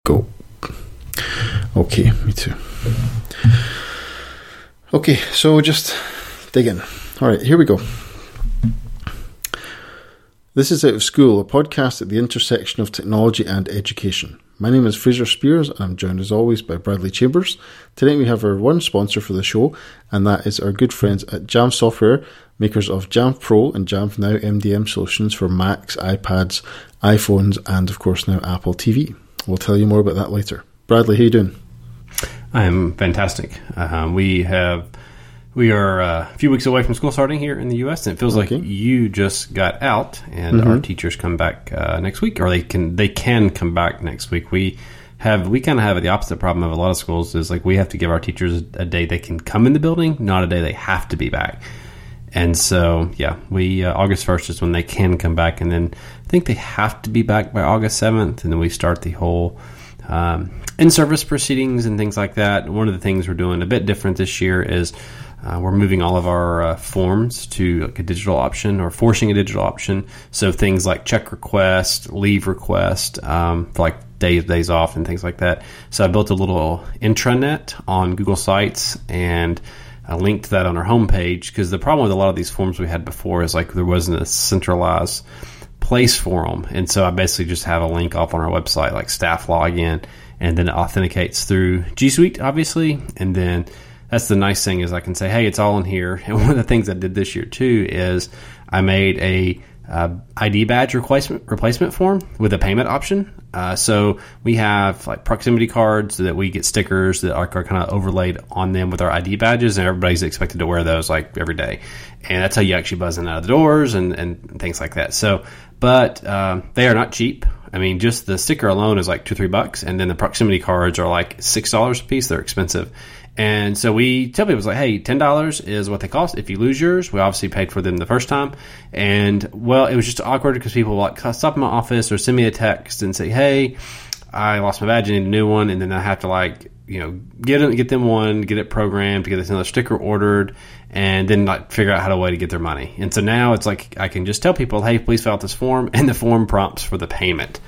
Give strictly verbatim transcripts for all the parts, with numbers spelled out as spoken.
Go. Okay, me too. Okay, so just dig in. All right, here we go. This is Out of School, a podcast at the intersection of technology and education. My name is Fraser Spears, and I'm joined as always by Bradley Chambers. Today we have our one sponsor for the show, and that is our good friends at Jamf Software, makers of Jamf Pro and Jamf Now M D M solutions for Macs, iPads, iPhones, and of course now Apple T V. We'll tell you more about that later. Bradley, how you doing? I am fantastic. Uh, we have we are uh, a few weeks away from school starting here in the U S, and it feels okay. like you just got out, and mm-hmm. our teachers come back uh, next week, or they can they can come back next week. We have we kind of have the opposite problem of a lot of schools. Is like we have to give our teachers a day they can come in the building, not a day they have to be back. And so, yeah, we uh, August first is when they can come back, and then I think they have to be back by August seventh, and then we start the whole um, in-service proceedings and things like that. One of the things we're doing a bit different this year is uh, we're moving all of our uh, forms to like a digital option, or forcing a digital option. So things like check request, leave request, um, for like days days off and things like that. So I built a little intranet on Google Sites, and I linked that on our homepage, because the problem with a lot of these forms we had before is like there wasn't a centralized place for them. And so I basically just have a link off on our website, like staff login, and then it authenticates through G Suite, obviously. And then that's the nice thing is I can say, hey, it's all in here. And one of the things I did this year too is I made a uh, I D badge replacement replacement form with a payment option. Uh, so we have like proximity cards that we get stickers that are, are kind of overlaid on them with our I D badges, and everybody's expected to wear those like every day. And that's how you actually buzz in out of the doors and, and things like that. So, but uh, they are not cheap. I mean, just the sticker alone is like two, three bucks. And then the proximity cards are like six dollars a piece. They're expensive. And so we tell people, it's like, hey, ten dollars is what they cost. If you lose yours, we obviously paid for them the first time. And, well, it was just awkward because people like stop in my office or send me a text and say, hey, I lost my badge, I need a new one. And then I have to, like, you know, get it, get them one, get it programmed, get another sticker ordered, and then like figure out how to way to get their money. And so now it's like I can just tell people, hey, please fill out this form, and the form prompts for the payment.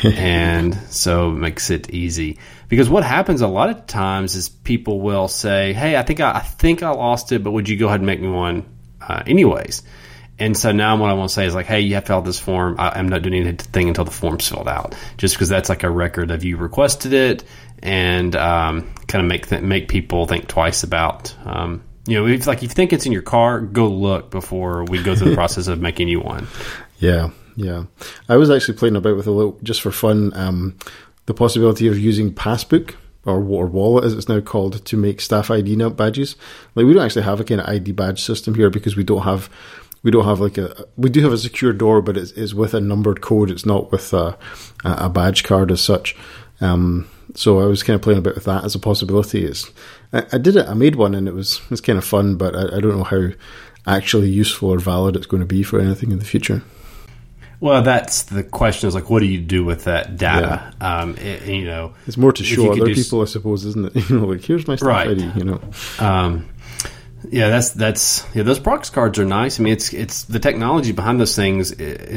And so it makes it easy. Because what happens a lot of times is people will say, hey, I think I, I think I lost it, but would you go ahead and make me one uh, anyways? And so now what I want to say is like, hey, you have to fill out this form. I, I'm not doing anything until the form's filled out, just because that's like a record of you requested it, and um, kind of make th- make people think twice about, um, you know, if like if you think it's in your car, go look before we go through the process of making you one. Yeah, yeah. I was actually playing about with a little, just for fun, um, the possibility of using Passbook, or, or Wallet as it's now called, to make staff I D badges. Like, we don't actually have a kind of I D badge system here because we don't have we don't have like a we do have a secure door, but it's, it's with a numbered code. It's not with a, a badge card as such. Um, so I was kind of playing about with that as a possibility. It's, I, I did it. I made one, and it was it was kind of fun, but I, I don't know how actually useful or valid it's going to be for anything in the future. Well, that's the question, is like, what do you do with that data? Yeah. Um, it, you know, it's more to show other people, I suppose, isn't it? You know, like, here's my staff right. I D, you know. Um, yeah, that's that's yeah. Those prox cards are nice. I mean, it's it's the technology behind those things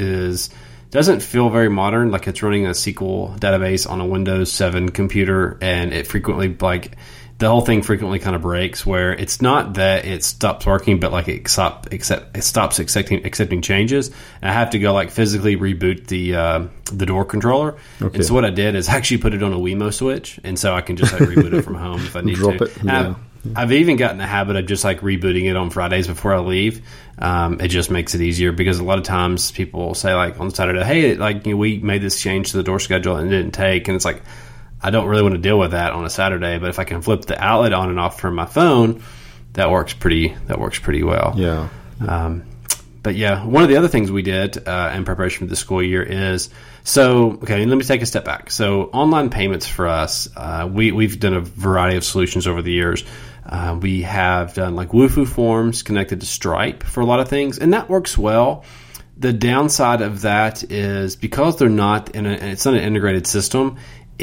is doesn't feel very modern. Like it's running a S Q L database on a Windows seven computer, and it frequently like. The whole thing frequently kind of breaks, where it's not that it stops working, but like it, stop, accept, it stops accepting accepting changes. And I have to go like physically reboot the uh, the door controller. Okay. And so what I did is actually put it on a Wemo switch, and so I can just like reboot it from home if I need Drop to. It. Yeah. I've, I've even gotten the habit of just like rebooting it on Fridays before I leave. Um, it just makes it easier, because a lot of times people will say like on Saturday, hey, like you know, we made this change to the door schedule and it didn't take, and it's like, I don't really want to deal with that on a Saturday, but if I can flip the outlet on and off from my phone, that works pretty. That works pretty well. Yeah. Um, but yeah, one of the other things we did uh, in preparation for the school year is so. Okay, let me take a step back. So online payments for us, uh, we we've done a variety of solutions over the years. Uh, we have done like Wufoo forms connected to Stripe for a lot of things, and that works well. The downside of that is because they're not in a, it's not an integrated system.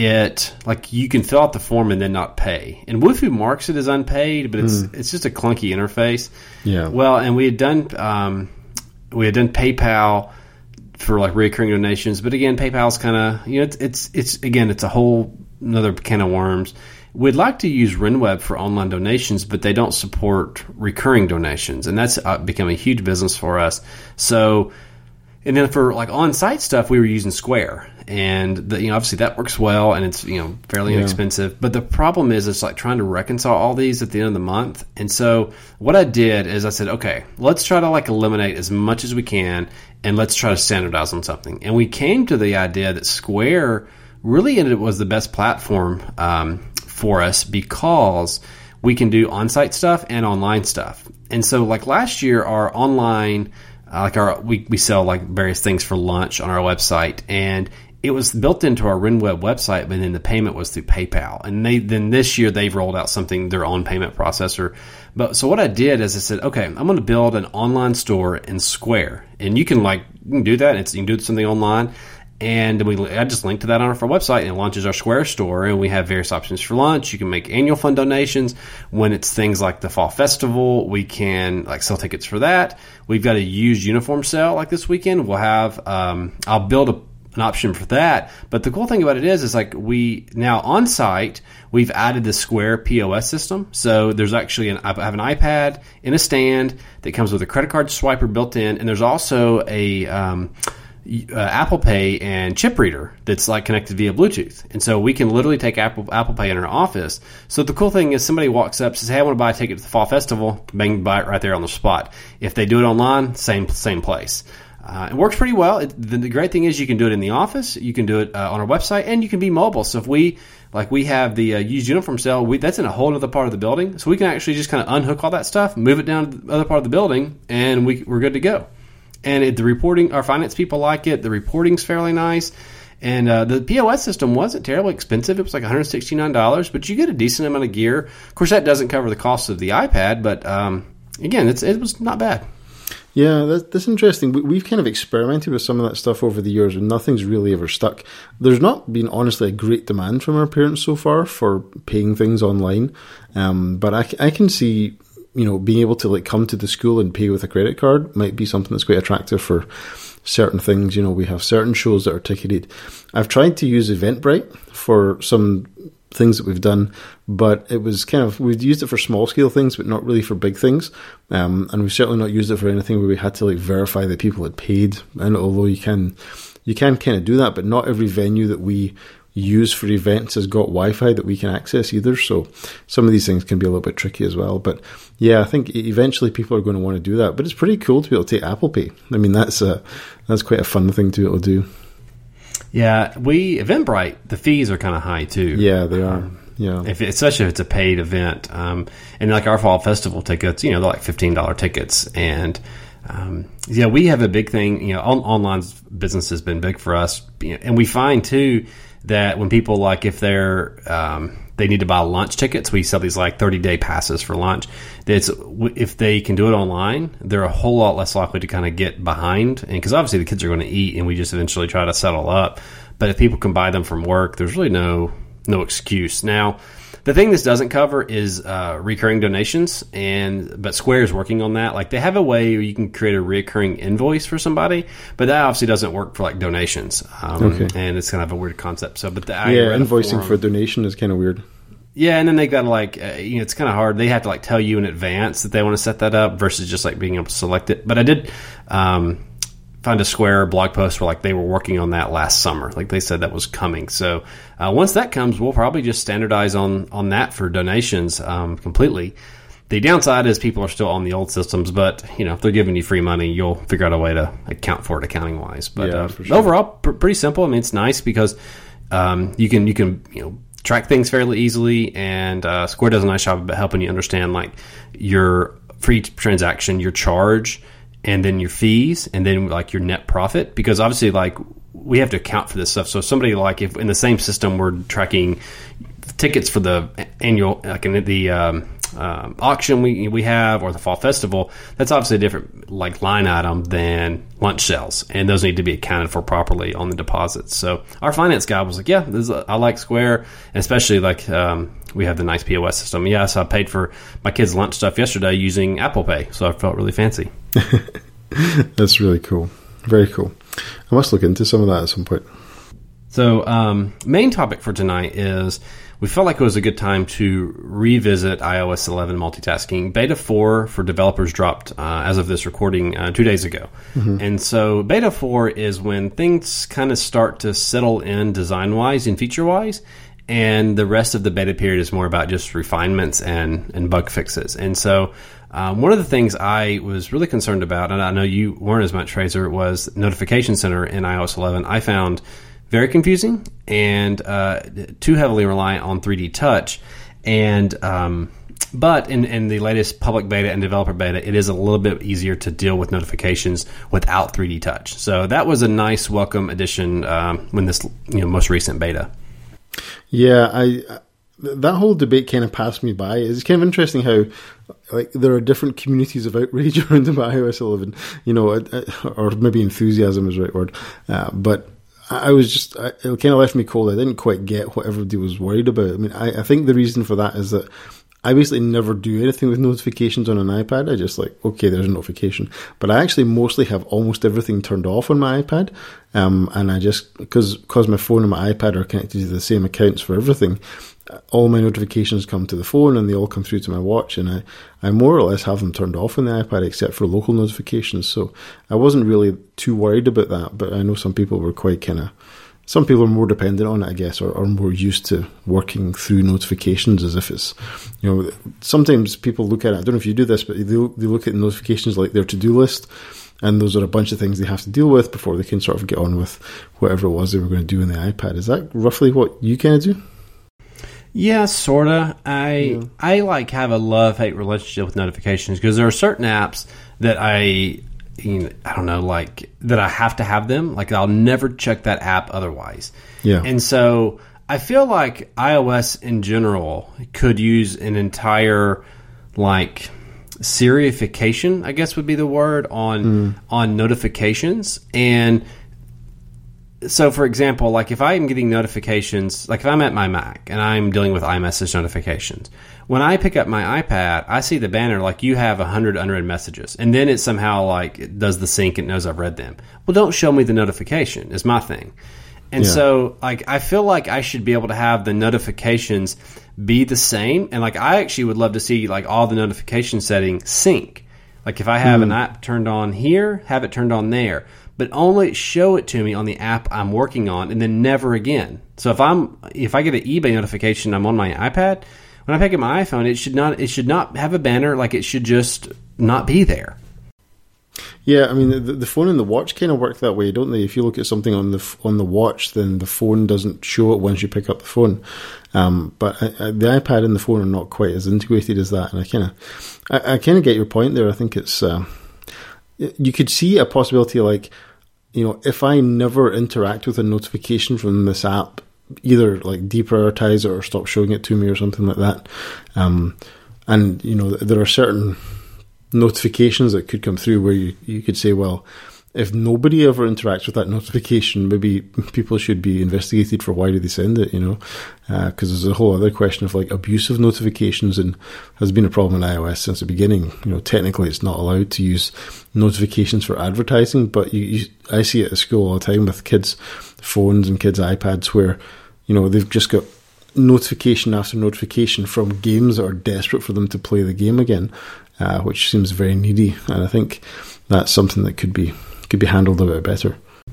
It like you can fill out the form and then not pay. And Wufoo marks it as unpaid, but it's mm. it's just a clunky interface. Yeah. Well, and we had done um, we had done PayPal for like recurring donations. But again, PayPal's kind of, you know, it's, it's, it's, again, it's a whole another can of worms. We'd like to use RenWeb for online donations, but they don't support recurring donations. And that's uh, become a huge business for us. So, and then for like on-site stuff, we were using Square, and the, you know, obviously that works well, and it's, you know, fairly yeah. inexpensive. But the problem is, it's like trying to reconcile all these at the end of the month. And so what I did is I said, okay, let's try to like eliminate as much as we can, and let's try to standardize on something. And we came to the idea that Square really ended up was the best platform um, for us, because we can do on-site stuff and online stuff. And so like last year, our online Uh, like our, we, we sell like various things for lunch on our website, and it was built into our RenWeb website, but then the payment was through PayPal. And they, then this year they've rolled out something, their own payment processor. But so what I did is I said, okay, I'm going to build an online store in Square, and you can like, you can do that. It's, you can do something online. And we, I just linked to that on our website, and it launches our Square store, and we have various options for lunch. You can make annual fund donations. When it's things like the Fall Festival, we can like sell tickets for that. We've got a used uniform sale like this weekend. We'll have, um, I'll build a, an option for that. But the cool thing about it is, is like we now on site, we've added the Square P O S system. So there's actually an, I have an iPad in a stand that comes with a credit card swiper built in, and there's also a, um, Uh, Apple Pay and chip reader that's like connected via Bluetooth. And so we can literally take Apple Apple Pay in our office. So the cool thing is, somebody walks up, says, hey, I want to buy a ticket to the Fall Festival, bang, buy it right there on the spot. If they do it online, same same place. Uh, it works pretty well. It, the, the great thing is you can do it in the office, you can do it uh, on our website, and you can be mobile. So if we, like we have the uh, used uniform sale, we, that's in a whole other part of the building. So we can actually just kind of unhook all that stuff, move it down to the other part of the building, and we, we're good to go. And it, the reporting, our finance people like it. The reporting's fairly nice. And uh, the P O S system wasn't terribly expensive. It was like one hundred sixty-nine dollars, but you get a decent amount of gear. Of course, that doesn't cover the cost of the iPad, but um, again, it's, it was not bad. Yeah, that's, that's interesting. We, we've kind of experimented with some of that stuff over the years, and nothing's really ever stuck. There's not been, honestly, a great demand from our parents so far for paying things online. Um, but I, I can see, you know, being able to like come to the school and pay with a credit card might be something that's quite attractive for certain things. You know, we have certain shows that are ticketed. I've tried to use Eventbrite for some things that we've done, but it was kind of, we've used it for small scale things, but not really for big things. Um, and we've certainly not used it for anything where we had to like verify that people had paid. And although you can, you can kind of do that, but not every venue that we use for events has got Wi-Fi that we can access either. So some of these things can be a little bit tricky as well. But yeah, I think eventually people are going to want to do that. But it's pretty cool to be able to take Apple Pay. I mean, that's a, that's quite a fun thing to be able to do. Yeah, we Eventbrite, the fees are kind of high too. Yeah, they are. Um, yeah, if it's, especially if it's a paid event. Um, and like our Fall Festival tickets, you know, they're like fifteen dollars tickets. And um, yeah, we have a big thing. You know, on, online business has been big for us, you know, and we find too that when people like if they're um, they need to buy lunch tickets, we sell these like thirty day passes for lunch. That's if they can do it online, they're a whole lot less likely to kind of get behind, and because obviously the kids are going to eat, and we just eventually try to settle up. But if people can buy them from work, there's really no no excuse. Now, the thing this doesn't cover is uh, recurring donations, and but Square is working on that. Like they have a way where you can create a recurring invoice for somebody, but that obviously doesn't work for like donations. Um, okay. And it's kind of a weird concept. So, but the yeah, invoicing for a donation is kind of weird. Yeah, and then they got to like uh, you know it's kind of hard. They have to like tell you in advance that they want to set that up versus just like being able to select it. But I did. Um, find a Square blog post where like they were working on that last summer. Like they said that was coming. So uh, once that comes, we'll probably just standardize on on that for donations um, completely. The downside is people are still on the old systems, but you know if they're giving you free money, you'll figure out a way to account for it accounting wise. But yeah, uh, for sure. Overall, pr- pretty simple. I mean, it's nice because um, you can you can you know track things fairly easily, and uh, Square does a nice job of helping you understand like your for each transaction, your charge, and then your fees, and then like your net profit, because obviously like we have to account for this stuff. So somebody like if in the same system we're tracking tickets for the annual, like in the um, um, auction we we have or the Fall Festival, that's obviously a different like line item than lunch sales, and those need to be accounted for properly on the deposits. So our finance guy was like, yeah, this is a, I like Square, and especially like um, we have the nice P O S system. Yeah, so I paid for my kids' lunch stuff yesterday using Apple Pay, so I felt really fancy. That's really cool. Very cool. I must look into some of that at some point. So, um, main topic for tonight is we felt like it was a good time to revisit i O S eleven multitasking. Beta four for developers dropped uh, as of this recording uh, two days ago. Mm-hmm. And so Beta four is when things kind of start to settle in design-wise and feature-wise, and the rest of the beta period is more about just refinements and, and bug fixes. And so um, one of the things I was really concerned about, and I know you weren't as much, Fraser, was Notification Center in i O S eleven. I found very confusing and uh, too heavily reliant on three D Touch. And um, but in, in the latest public beta and developer beta, it is a little bit easier to deal with notifications without three D Touch. So that was a nice welcome addition um, when this you know most recent beta. Yeah, I that whole debate kind of passed me by. It's kind of interesting how like there are different communities of outrage around about i O S eleven. You know, or maybe enthusiasm is the right word, uh, but. I was just, it kind of left me cold. I didn't quite get what everybody was worried about. I mean, I, I think the reason for that is that I basically never do anything with notifications on an iPad. I just like, okay, there's a notification. But I actually mostly have almost everything turned off on my iPad. Um, and I just, because because my phone and my iPad are connected to the same accounts for everything, all my notifications come to the phone and they all come through to my watch, and I, I more or less have them turned off on the iPad except for local notifications. So I wasn't really too worried about that, but I know some people were quite kind of, some people are more dependent on it, I guess, or are more used to working through notifications as if it's, you know, sometimes people look at it, I don't know if you do this, but they, they look at notifications like their to-do list, and those are a bunch of things they have to deal with before they can sort of get on with whatever it was they were going to do in the iPad. Is that roughly what you kind of do? Yeah, sorta. I yeah. I like have a love-hate relationship with notifications because there are certain apps that I, you know, I don't know, like that I have to have them. Like I'll never check that app otherwise. Yeah. And so I feel like iOS in general could use an entire like Siriification, I guess would be the word on mm. on notifications. And so, for example, like if I'm getting notifications, like if I'm at my Mac and I'm dealing with iMessage notifications, when I pick up my iPad, I see the banner like you have one hundred unread messages, and then it somehow like it does the sync and knows I've read them. Well, don't show me the notification is my thing. And yeah. so, like, I feel like I should be able to have the notifications be the same. And, like, I actually would love to see, like, all the notification settings sync. Like, if I have mm. an app turned on here, have it turned on there. But only show it to me on the app I'm working on, and then never again. So if I'm if I get an eBay notification, I'm on my iPad. When I pick up my iPhone, it should not it should not have a banner. Like, it should just not be there. Yeah, I mean, the, the phone and the watch kind of work that way, don't they? If you look at something on the on the watch, then the phone doesn't show it once you pick up the phone. Um, but I, I, the iPad and the phone are not quite as integrated as that. And I kind of, I, I kind of get your point there. I think it's, uh, you could see a possibility like, you know, if I never interact with a notification from this app, either like deprioritize it or stop showing it to me or something like that. Um, and you know, there are certain notifications that could come through where you, you could say, well, if nobody ever interacts with that notification, maybe people should be investigated for why did they send it, you know, because uh, there's a whole other question of like abusive notifications, and has been a problem in iOS since the beginning. You know, technically it's not allowed to use notifications for advertising, but you, you, I see it at school all the time with kids' phones and kids' iPads where, you know, they've just got notification after notification from games that are desperate for them to play the game again. Uh, which seems very needy, and I think that's something that could be could be handled a bit better.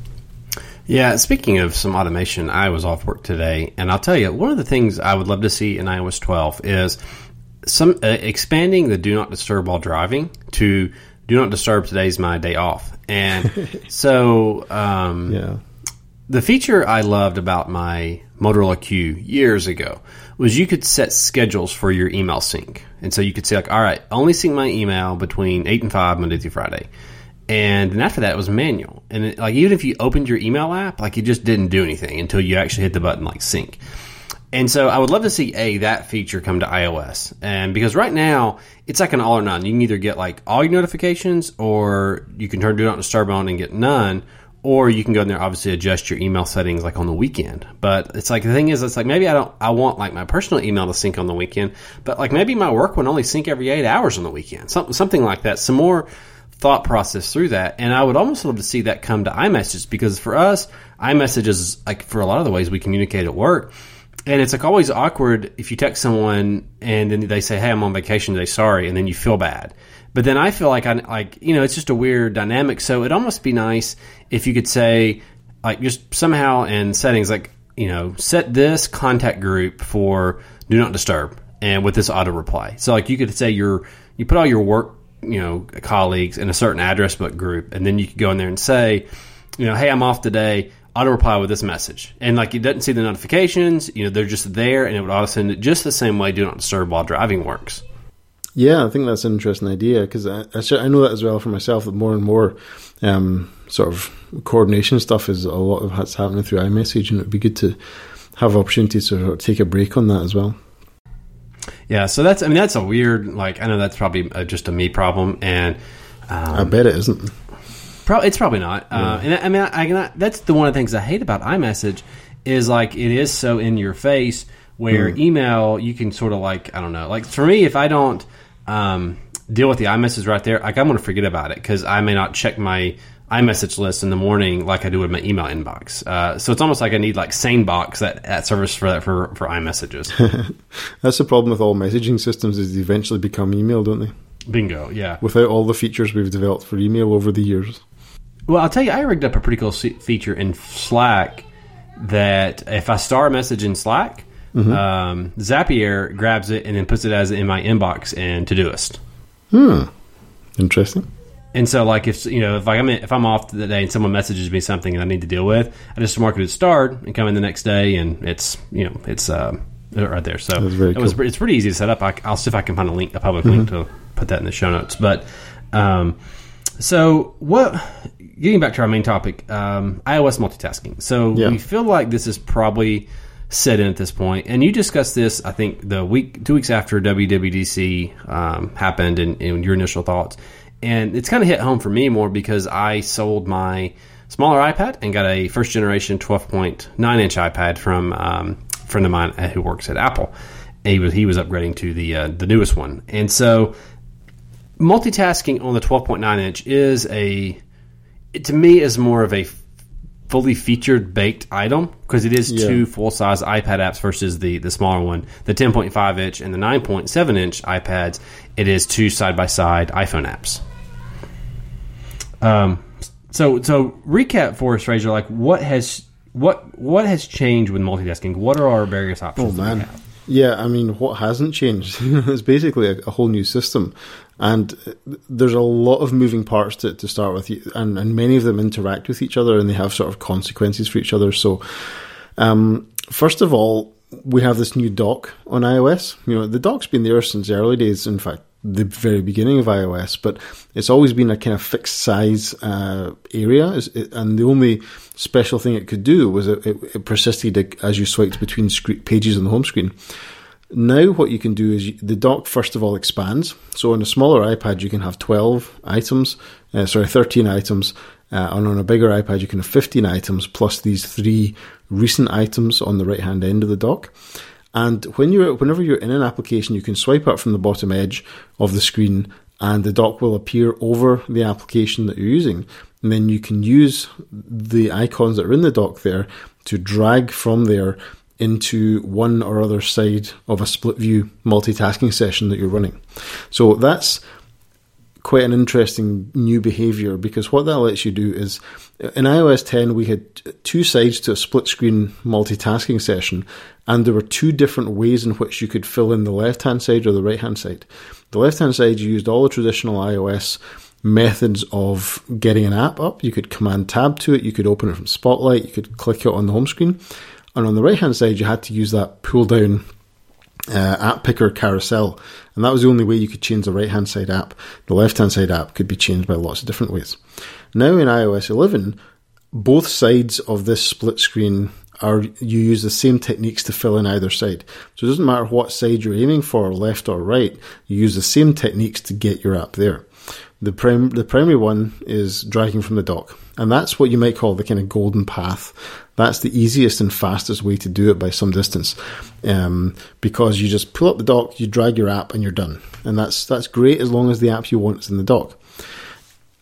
Yeah, speaking of some automation, I was off work today, and I'll tell you, one of the things I would love to see in iOS twelve is some uh, expanding the do not disturb while driving to do not disturb, today's my day off. And so um, yeah. the feature I loved about my Motorola Q years ago was you could set schedules for your email sync. And so you could say, like, all right, only sync my email between eight and five, Monday through Friday. And then after that, it was manual. And it, like, even if you opened your email app, like, it just didn't do anything until you actually hit the button, like, sync. And so I would love to see, A, that feature come to iOS. And because right now, it's like an all or none. You can either get, like, all your notifications, or you can turn do not disturb on and get none. Or you can go in there, obviously adjust your email settings like on the weekend. But it's like, the thing is, it's like maybe I don't, I want like my personal email to sync on the weekend, but like maybe my work would only sync every eight hours on the weekend. Something, something like that. Some more thought process through that. And I would almost love to see that come to iMessage, because for us, iMessage is like for a lot of the ways we communicate at work. And it's like always awkward if you text someone and then they say, hey, I'm on vacation today, sorry, and then you feel bad. But then I feel like, I like you know, it's just a weird dynamic. So it'd almost be nice if you could say, like, just somehow in settings, like, you know, set this contact group for do not disturb and with this auto reply. So like you could say your you put all your work, you know, colleagues in a certain address book group, and then you could go in there and say, you know, hey, I'm off today. Auto reply with this message, and like it doesn't see the notifications, you know, they're just there, and it would auto send it just the same way do not disturb while driving works. Yeah, I think that's an interesting idea, because I, I know that as well for myself, that more and more um, sort of coordination stuff is a lot of that's happening through iMessage, and it would be good to have opportunities to sort of take a break on that as well. Yeah, so that's I mean that's a weird, like, I know that's probably a, just a me problem, and um, I bet it isn't. Pro- it's probably not. Yeah. Uh, and I, I mean, I, I, that's the one of the things I hate about iMessage is like it is so in your face. Where mm. email, you can sort of like I don't know. Like for me, if I don't um, deal with the iMessage right there, like I'm going to forget about it because I may not check my iMessage list in the morning like I do with my email inbox. Uh, so it's almost like I need like SaneBox, that, that service for that for for iMessages. That's the problem with all messaging systems, is they eventually become email, don't they? Bingo. Yeah. Without all the features we've developed for email over the years. Well, I'll tell you, I rigged up a pretty cool feature in Slack that if I star a message in Slack, mm-hmm. um, Zapier grabs it and then puts it as in my inbox in Todoist. Hmm. Interesting. And so, like, if you know, if I'm in, if I'm off the day and someone messages me something I need to deal with, I just mark it as starred and come in the next day, and it's you know it's uh, right there. So it was cool. It's pretty easy to set up. I, I'll see if I can find a link, a public mm-hmm. link to put that in the show notes. But um, so what? Getting back to our main topic, um, iOS multitasking. So yeah. we feel like this is probably set in at this point, and you discussed this, I think, the week, two weeks after W W D C um, happened, and, and your initial thoughts. And it's kind of hit home for me more because I sold my smaller iPad and got a first generation twelve point nine inch iPad from um, a friend of mine who works at Apple. He was he was upgrading to the uh, the newest one, and so multitasking on the twelve point nine inch is a it, to me is more of a fully featured baked item because it is yeah. two full size iPad apps versus the the smaller one, the ten point five inch and the nine point seven inch iPads. It is two side by side iPhone apps. Um. So so recap for us, Fraser. Like what has what what has changed with multitasking? What are our various options? Oh man. Yeah, I mean, what hasn't changed? It's basically a, a whole new system. And there's a lot of moving parts to, to start with, and, and many of them interact with each other, and they have sort of consequences for each other. So, um, first of all, we have this new dock on iOS. You know, the dock's been there since the early days, in fact, the very beginning of iOS, but it's always been a kind of fixed size uh, area, and the only special thing it could do was it, it, it persisted as you swiped between screen, pages on the home screen. Now what you can do is you, the dock first of all expands. So on a smaller iPad you can have twelve items, uh, sorry, thirteen items, uh, and on a bigger iPad you can have fifteen items plus these three recent items on the right hand end of the dock. And when you're, whenever you're in an application, you can swipe up from the bottom edge of the screen and the dock will appear over the application that you're using. And then you can use the icons that are in the dock there to drag from there into one or other side of a split view multitasking session that you're running. So that's quite an interesting new behavior, because what that lets you do is, in iOS ten we had two sides to a split screen multitasking session, and there were two different ways in which you could fill in the left hand side or the right hand side. The left hand side, you used all the traditional iOS methods of getting an app up. You could command tab to it, you could open it from Spotlight, you could click it on the home screen. And on the right hand side you had to use that pull down Uh, app picker carousel, and that was the only way you could change the right hand side app. The left hand side app could be changed by lots of different ways. Now in iOS eleven, both sides of this split screen are, you use the same techniques to fill in either side. So it doesn't matter what side you're aiming for, left or right, you use the same techniques to get your app there. The prim- the primary one is dragging from the dock, and that's what you might call the kind of golden path. That's the easiest and fastest way to do it by some distance, um, because you just pull up the dock, you drag your app, and you're done. And that's that's great as long as the app you want is in the dock.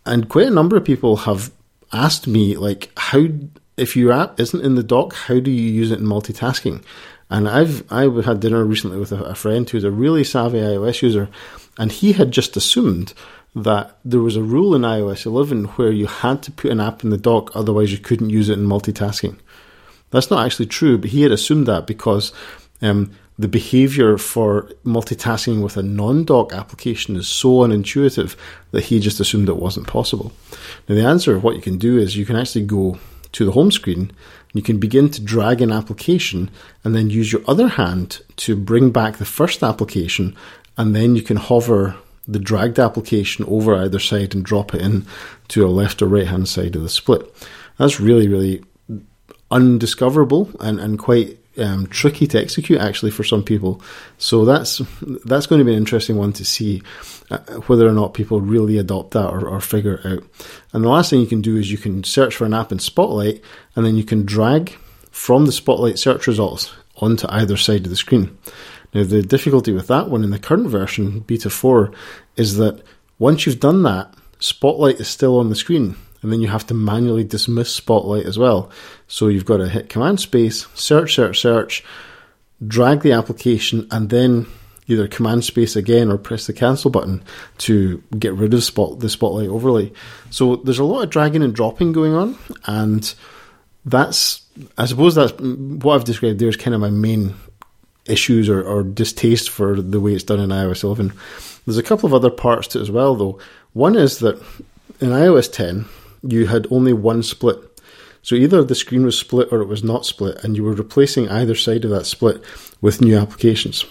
and quite a number of people have asked me, like, how, if your app isn't in the dock, how do you use it in multitasking? And I've I had dinner recently with a, a friend who's a really savvy iOS user, and he had just assumed that there was a rule in iOS eleven where you had to put an app in the dock, otherwise you couldn't use it in multitasking. That's not actually true, but he had assumed that because um, the behavior for multitasking with a non-dock application is so unintuitive that he just assumed it wasn't possible. Now, the answer of what you can do is you can actually go to the home screen, you can begin to drag an application and then use your other hand to bring back the first application, and then you can hover the dragged application over either side and drop it in to a left or right hand side of the split. That's really, really undiscoverable and, and quite um, tricky to execute actually for some people. So that's that's going to be an interesting one to see uh, whether or not people really adopt that or, or figure it out. And the last thing you can do is you can search for an app in Spotlight, and then you can drag from the Spotlight search results onto either side of the screen. Now, the difficulty with that one in the current version, Beta four, is that once you've done that, Spotlight is still on the screen, and then you have to manually dismiss Spotlight as well. So you've got to hit Command Space, search, search, search, drag the application, and then either Command Space again or press the cancel button to get rid of spot the Spotlight overlay. So there's a lot of dragging and dropping going on, and that's, I suppose that's what I've described there is kind of my main issues or, or distaste for the way it's done in iOS eleven. There's a couple of other parts to it as well, though. One is that in iOS ten, you had only one split. So either the screen was split or it was not split, and you were replacing either side of that split with new applications.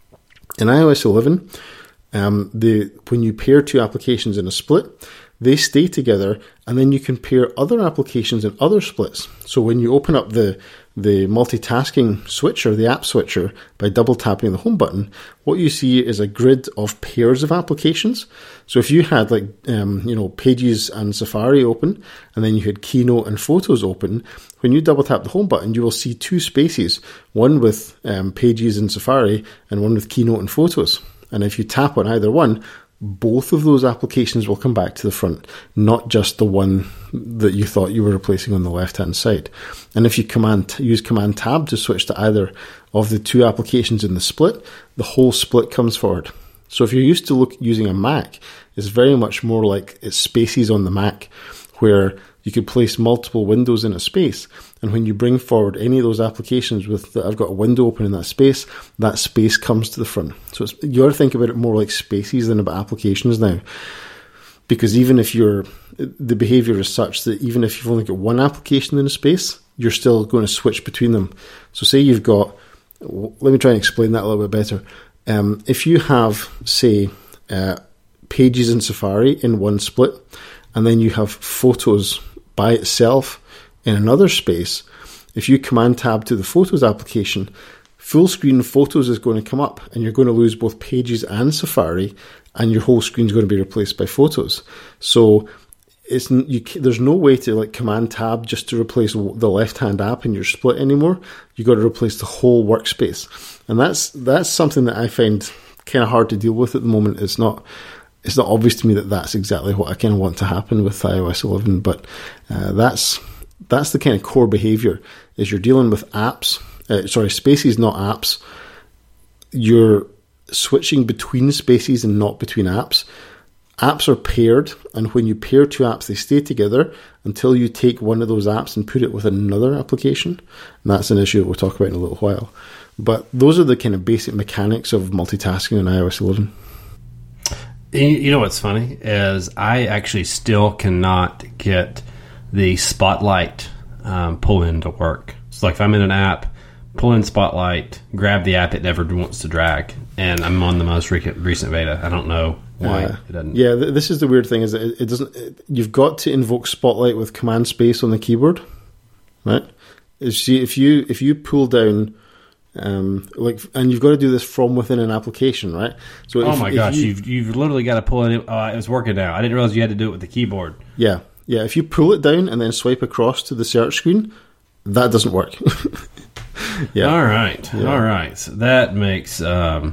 In iOS eleven, um, the when you pair two applications in a split, they stay together, and then you can pair other applications in other splits. So when you open up the the multitasking switcher, the app switcher, by double tapping the home button, what you see is a grid of pairs of applications. So if you had like um, you know Pages and Safari open, and then you had Keynote and Photos open, when you double tap the home button, you will see two spaces, one with um, Pages and Safari, and one with Keynote and Photos. And if you tap on either one, both of those applications will come back to the front, not just the one that you thought you were replacing on the left-hand side. And if you command use Command Tab to switch to either of the two applications in the split, the whole split comes forward. So if you're used to look using a Mac, it's very much more like it's Spaces on the Mac, where you could place multiple windows in a space, and when you bring forward any of those applications with that I've got a window open in that space, that space comes to the front. So it's, you ought to think about it more like Spaces than about applications now, because even if you're the behavior is such that even if you've only got one application in a space, you're still going to switch between them. So say you've got, let me try and explain that a little bit better. Um, if you have, say, uh, Pages in Safari in one split, and then you have Photos by itself in another space, if you Command Tab to the Photos application, full screen Photos is going to come up, and you're going to lose both Pages and Safari, and your whole screen is going to be replaced by Photos. So it's you, there's no way to like Command Tab just to replace the left-hand app in your split anymore. You've got to replace the whole workspace, and that's that's something that I find kind of hard to deal with at the moment. It's not it's not obvious to me that that's exactly what I kind of want to happen with iOS eleven, but uh, that's that's the kind of core behavior. Is you're dealing with apps, uh, sorry, spaces, not apps. You're switching between spaces and not between apps. Apps are paired, and when you pair two apps, they stay together until you take one of those apps and put it with another application. And that's an issue that we'll talk about in a little while. But those are the kind of basic mechanics of multitasking in iOS eleven. You know what's funny is I actually still cannot get the Spotlight um, pull-in to work. So like if I'm in an app, pull in Spotlight, grab the app it never wants to drag, and I'm on the most recent beta. I don't know why uh, it doesn't. Yeah, th- this is the weird thing is that it, it doesn't. It, you've got to invoke Spotlight with Command Space on the keyboard, right? See, if you if you pull down. Um, like, and you've got to do this from within an application, right? So, oh if, my if gosh, you, you've you've literally got to pull it. Oh, it was working now. I didn't realize you had to do it with the keyboard. Yeah, yeah. If you pull it down and then swipe across to the search screen, that doesn't work. yeah. All right, yeah. all right. So that makes um,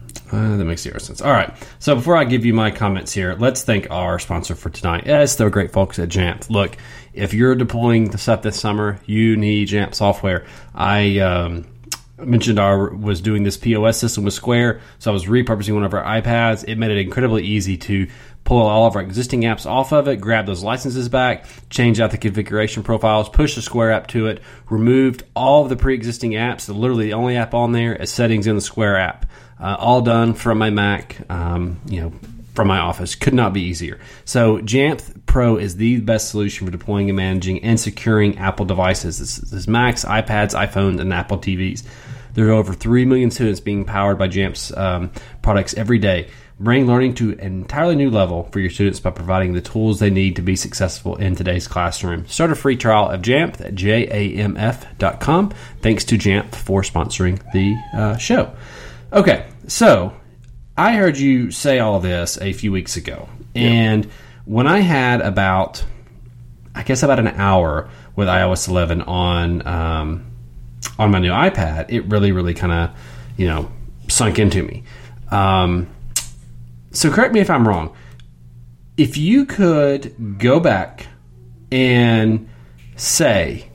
Uh, that makes zero sense. All right. So before I give you my comments here, let's thank our sponsor for tonight. Yes, they're great folks at Jamf. Look, if you're deploying the stuff this summer, you need Jamf software. I um, mentioned I was doing this P O S system with Square, so I was repurposing one of our iPads. It made it incredibly easy to pull all of our existing apps off of it, grab those licenses back, change out the configuration profiles, push the Square app to it, removed all of the pre-existing apps. So literally the only app on there is settings in the Square app. Uh, all done from my Mac, um, you know, from my office. Could not be easier. So Jamf Pro is the best solution for deploying and managing and securing Apple devices. This, this is Macs, iPads, iPhones, and Apple T Vs. There are over three million students being powered by Jamf's um, products every day. Bring learning to an entirely new level for your students by providing the tools they need to be successful in today's classroom. Start a free trial of Jamf at jamf dot com. Thanks to Jamf for sponsoring the uh, show. Okay, so I heard you say all this a few weeks ago, and yeah. when I had about, I guess about an hour with i O S eleven on um, on my new iPad, it really, really kind of, you know, sunk into me. Um, so correct me if I'm wrong. If you could go back and say,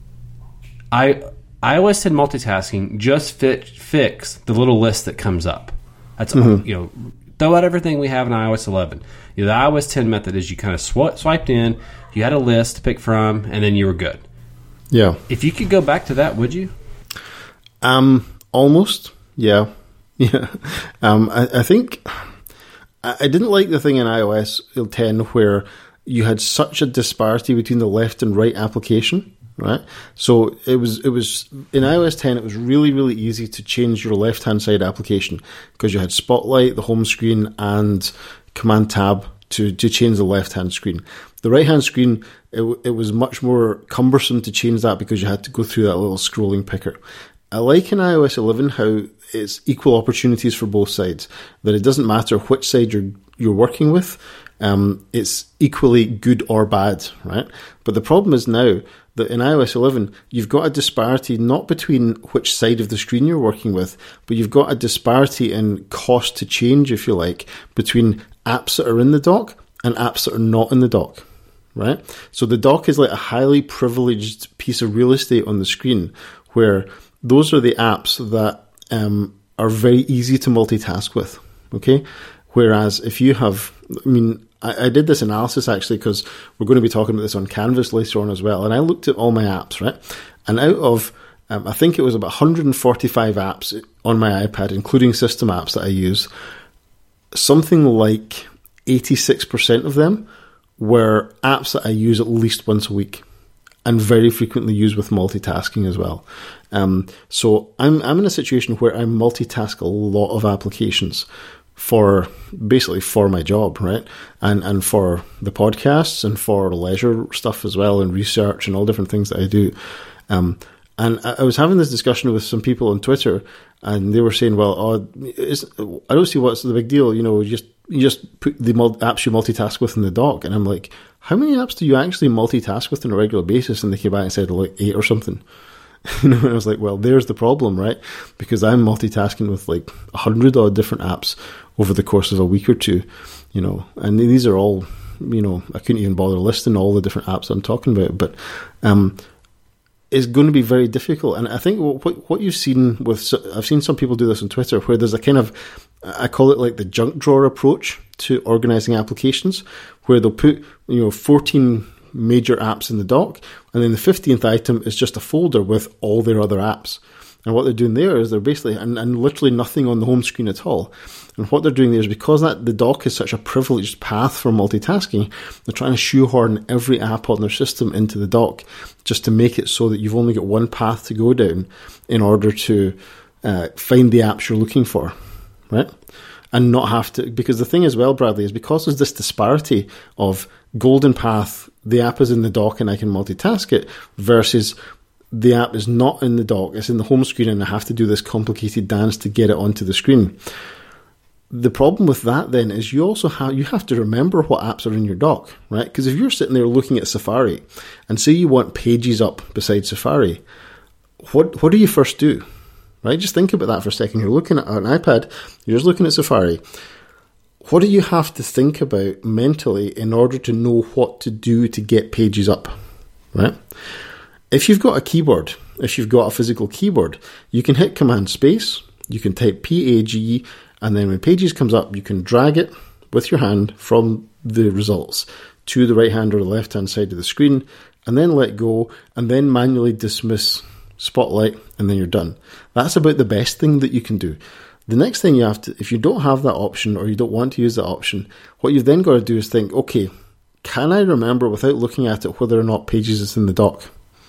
I iOS ten multitasking just fit, fix the little list that comes up. That's mm-hmm. you know, throw out everything we have in i O S eleven. You know, the i O S ten method is you kind of sw- swiped in, you had a list to pick from, and then you were good. Yeah. If you could go back to that, would you? Um, almost. Yeah. Yeah. Um, I, I think I, I didn't like the thing in i O S ten where you had such a disparity between the left and right application. Right, so it was it was in i O S ten. It was really really easy to change your left hand side application because you had Spotlight, the home screen, and Command Tab to to change the left hand screen. The right hand screen, it, it was much more cumbersome to change that because you had to go through that little scrolling picker. I like in i O S eleven how it's equal opportunities for both sides. That it doesn't matter which side you're you're working with, um, it's equally good or bad, right? But the problem is now that in i O S eleven, you've got a disparity not between which side of the screen you're working with, but you've got a disparity in cost to change, if you like, between apps that are in the dock and apps that are not in the dock, right? So the dock is like a highly privileged piece of real estate on the screen where those are the apps that um, are very easy to multitask with, okay? Whereas if you have, I mean, I did this analysis actually because we're going to be talking about this on Canvas later on as well. And I looked at all my apps, right? And out of, um, I think it was about one hundred forty-five apps on my iPad, including system apps that I use, something like eighty-six percent of them were apps that I use at least once a week and very frequently use with multitasking as well. Um, so I'm, I'm in a situation where I multitask a lot of applications for basically for my job, right? And and for the podcasts and for leisure stuff as well and research and all different things that I do. Um, and I, I was having this discussion with some people on Twitter and they were saying, well, oh, it's, I don't see what's the big deal. You know, you just, you just put the mul- apps you multitask with in the dock. And I'm like, how many apps do you actually multitask with on a regular basis? And they came back and said like eight or something. You know, and I was like, well, there's the problem, right? Because I'm multitasking with like a hundred odd different apps over the course of a week or two, you know, and these are all, you know, I couldn't even bother listing all the different apps I'm talking about, but um, it's going to be very difficult. And I think what what you've seen with, I've seen some people do this on Twitter where there's a kind of, I call it like the junk drawer approach to organizing applications, where they'll put, you know, fourteen major apps in the dock, and then the fifteenth item is just a folder with all their other apps. And what they're doing there is they're basically, and, and literally nothing on the home screen at all. And what they're doing there is because that the dock is such a privileged path for multitasking, they're trying to shoehorn every app on their system into the dock just to make it so that you've only got one path to go down in order to uh, find the apps you're looking for, right? And not have to, because the thing as well, Bradley, is because there's this disparity of golden path, the app is in the dock and I can multitask it, versus the app is not in the dock, it's in the home screen and I have to do this complicated dance to get it onto the screen. The problem with that then is you also have, you have to remember what apps are in your dock, right? Because if you're sitting there looking at Safari and say you want Pages up beside Safari, what what do you first do? right? Just think about that for a second. You're looking at an iPad, you're just looking at Safari. What do you have to think about mentally in order to know what to do to get pages up, right? If you've got a keyboard, if you've got a physical keyboard, you can hit Command Space, you can type P A G, and then when Pages comes up, you can drag it with your hand from the results to the right hand or the left hand side of the screen, and then let go, and then manually dismiss Spotlight, and then you're done. That's about the best thing that you can do. The next thing you have to, if you don't have that option or you don't want to use that option, what you've then got to do is think, okay, can I remember without looking at it whether or not Pages is in the dock?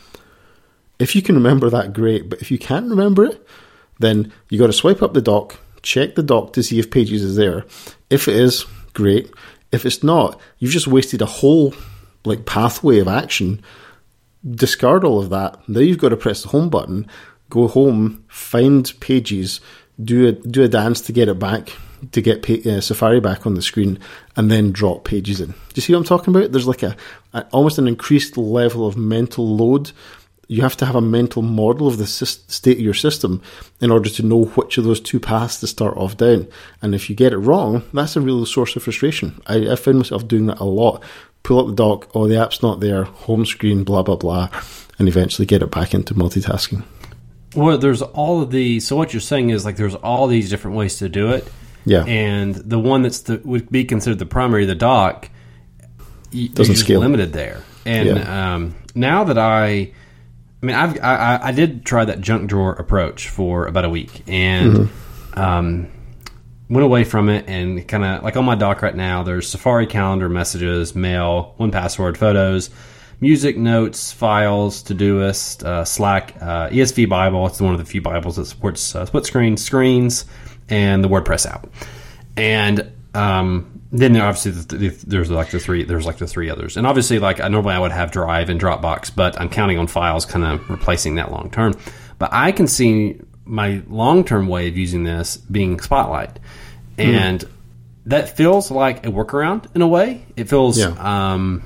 If you can remember that, great. But if you can't remember it, then you got to swipe up the dock, check the dock to see if Pages is there. If it is, great. If it's not, you've just wasted a whole like pathway of action. Discard all of that. Now you've got to press the home button, go home, find Pages, do a do a dance to get it back, to get uh, Safari back on the screen, and then drop Pages in. Do you see what I'm talking about? There's like a, a almost an increased level of mental load. You have to have a mental model of the state of your system in order to know which of those two paths to start off down. And if you get it wrong, that's a real source of frustration. I, I found myself doing that a lot. Pull up the dock, oh, the app's not there, home screen, blah, blah, blah, and eventually get it back into multitasking. Well, there's all of the, so what you're saying is like there's all these different ways to do it. Yeah. And the one that's the, would be considered the primary, the dock, doesn't scale. Limited there. And yeah. um, now that I, I mean, I've, I, I did try that junk drawer approach for about a week and mm-hmm. um, went away from it and kind of, like on my dock right now, there's Safari, calendar, messages, mail, one password, photos, music, notes, files, Todoist, uh, Slack, uh, E S V Bible. It's one of the few Bibles that supports uh, split screen screens, and the WordPress app. And um, then there obviously the, the, there's like the three there's like the three others. And obviously, like I normally I would have Drive and Dropbox, but I'm counting on files kind of replacing that long term. But I can see my long term way of using this being Spotlight, and mm. that feels like a workaround in a way. It feels. Yeah. Um,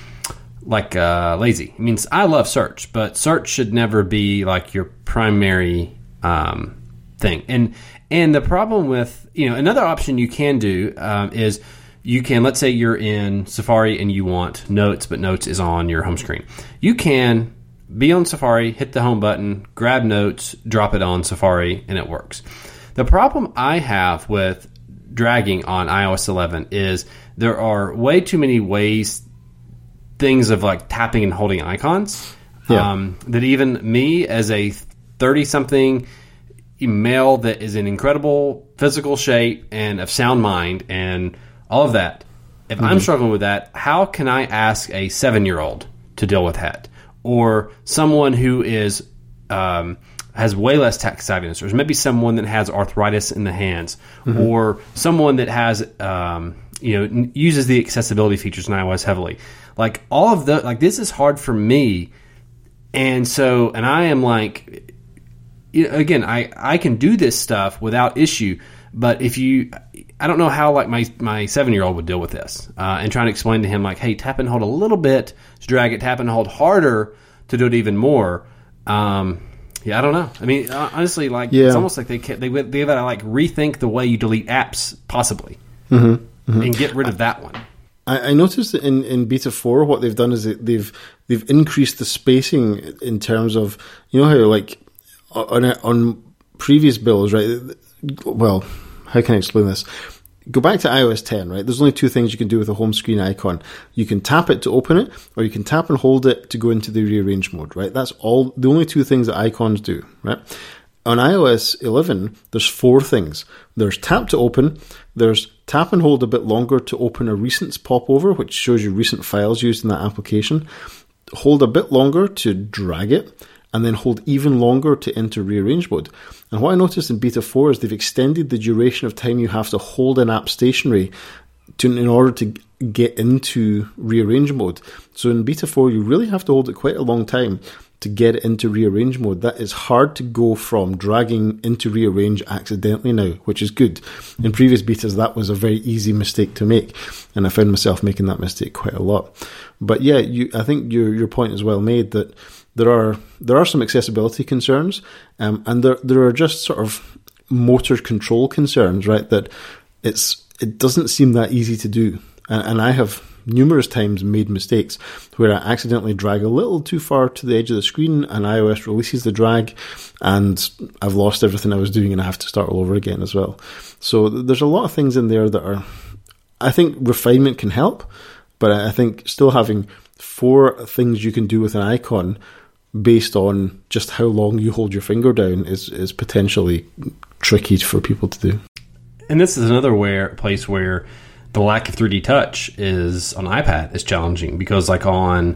like uh, lazy. It means I love search, but search should never be like your primary um, thing. And and the problem with, you know, another option you can do um, is you can, let's say you're in Safari and you want Notes, but Notes is on your home screen. You can be on Safari, hit the home button, grab Notes, drop it on Safari, and it works. The problem I have with dragging on iOS eleven is there are way too many ways things of like tapping and holding icons yeah. um, that even me as a thirty-something male that is in incredible physical shape and of sound mind and all of that, if mm-hmm. I'm struggling with that, how can I ask a seven-year-old to deal with that? Or someone who is um, has way less tech savviness, or maybe someone that has arthritis in the hands, mm-hmm. or someone that has um, you know uses the accessibility features in iOS heavily. Like all of the, like this is hard for me. And so, and I am like, you know, again, I, I can do this stuff without issue, but if you, I don't know how like my, my seven year old would deal with this, uh, and trying to explain to him like, hey, tap and hold a little bit to drag it, tap and hold harder to do it even more. Um, yeah, I don't know. I mean, honestly, like yeah. it's almost like they can't, they, they gotta like rethink the way you delete apps possibly mm-hmm. Mm-hmm. and get rid of that one. I noticed that in, in Beta four, what they've done is they've they've increased the spacing in terms of, you know how like on on previous builds, right? Well, how can I explain this? Go back to iOS ten, right? There's only two things you can do with a home screen icon. You can tap it to open it, or you can tap and hold it to go into the rearrange mode, right? That's all the only two things that icons do, right? On iOS eleven, there's four things. There's tap to open, there's tap and hold a bit longer to open a recents popover, which shows you recent files used in that application, hold a bit longer to drag it, and then hold even longer to enter rearrange mode. And what I noticed in Beta four is they've extended the duration of time you have to hold an app stationary to, in order to get into rearrange mode. So in Beta four, you really have to hold it quite a long time to get it into rearrange mode. That is hard to go from dragging into rearrange accidentally now, which is good. In previous betas, that was a very easy mistake to make, and I found myself making that mistake quite a lot. But yeah, you, I think your your point is well made that there are there are some accessibility concerns, um, and there there are just sort of motor control concerns, right? That it's it doesn't seem that easy to do, and, and I have numerous times made mistakes where I accidentally drag a little too far to the edge of the screen, and iOS releases the drag, and I've lost everything I was doing, and I have to start all over again as well. So there's a lot of things in there that are, I think refinement can help, but I think still having four things you can do with an icon based on just how long you hold your finger down is, is potentially tricky for people to do. And this is another where place where the lack of three D touch is on iPad is challenging, because like on,